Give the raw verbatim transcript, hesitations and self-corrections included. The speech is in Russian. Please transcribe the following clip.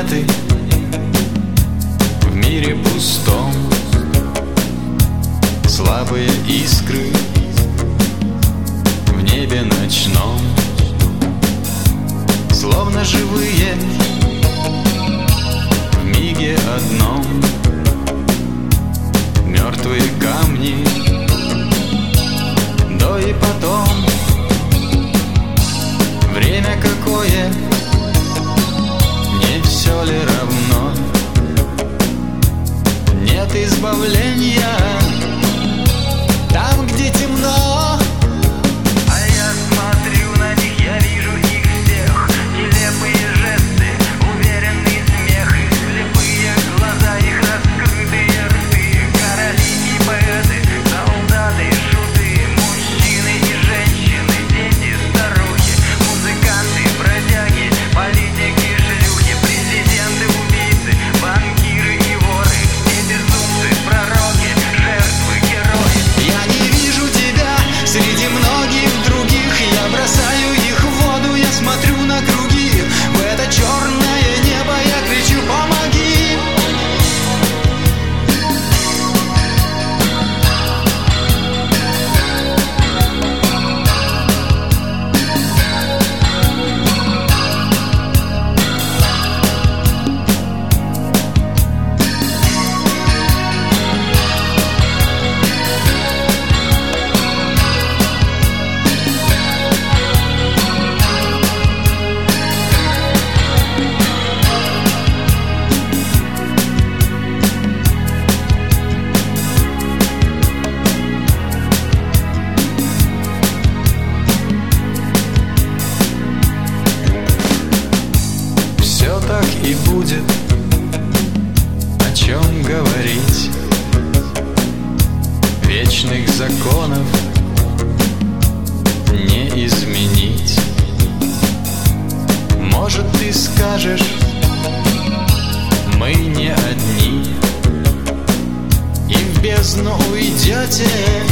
планеты в мире пустом. Слабые искры в небе ночном, словно живые в миге одном. Мертвые камни до и потом. Время какое, не все ли равно? Нет избавления там, где темно. А я смотрю на них, я вижу их всех. Нелепые жесты, уверенный смех, их слепые глаза, их раскрытые рты. Короли и поэты, солдаты, шуты, мужчины и женщины, дети, старухи, музыканты, бродяги, политики, шлюхи, президенты, убийцы, банкиры и воры, все безумцы, пророки, жертвы, герои. Я не вижу тебя среди многих других. Я бросаю их в воду, я смотрю на круги. В это черное небо я кричу: помоги! Все так и будет, о чем говорить. Вечных законов не изменить. Может, ты скажешь, мы не одни, и в бездну уйдете.